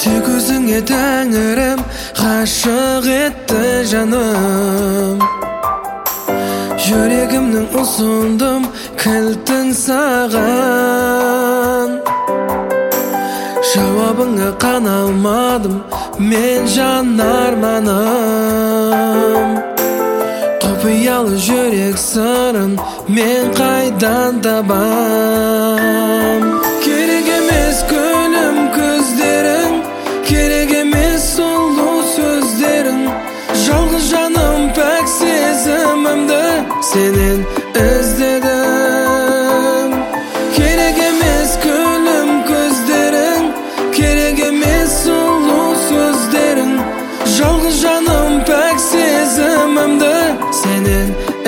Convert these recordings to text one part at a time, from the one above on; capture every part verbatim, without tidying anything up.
Тек өзіңе тәңірім ғашық етті жаным. Жүрегімнің ұсындым кілтін саған. Жауабыңа қана алмадым мен жан арманым. Құпиялы жүрек сырын мен қайдан табам? Керек емес күлім көздерің, керек емес сұлу сөздерің. Жалғыз жаным пәк сезімімді сенен іздедім. Керек емес күлім көздерің, керек емес сұлу сөздерің. Жалғыз жаным пәк сезімімді сенен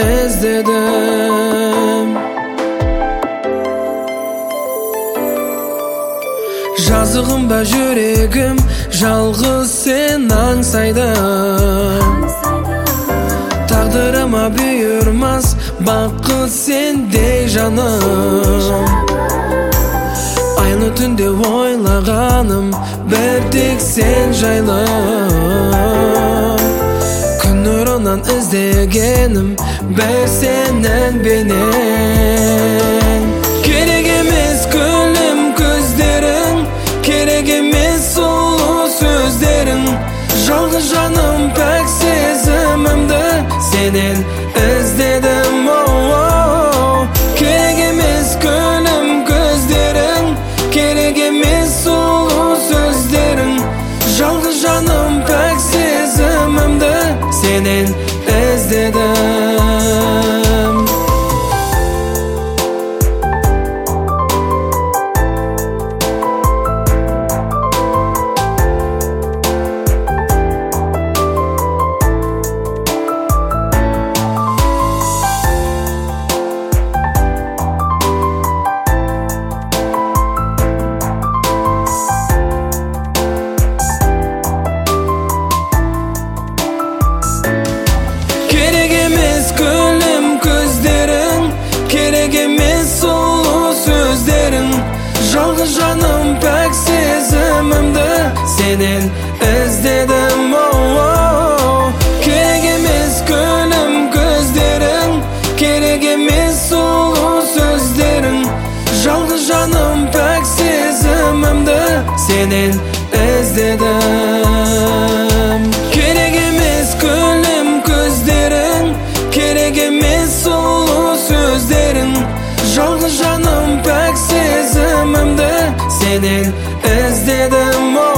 іздедім. Жазығым ба жүрегім, жалғыз сен аңсайды. Тағдырыма бұйырмас бақыт сендей жаным. Айлы түнде ойлағаным бір тек сен жайлы. Күн нұрынан іздегенім бір сенің бейнең. Керек емес күлім көздерің, керек емес сұлу сөздерің. Жалғыз жаным пәк сезімімді сенен іздедім. Керек емес күлім көздерің, керек емес сұлу сөздерің. Жалғыз жаным пәк сезімімді сенен іздедім. Жалғыз жаным пәк сезімімді сенен іздедім. Керек емес күлім көздерің, керек емес сұлу сөздерің. Жалғыз жаным пәк сезімімді сенен іздедім. Керек емес күлім көздерің, керек емес сұлу сөздерің. Жалғыз жаным пәк сезімімді сенен іздедім.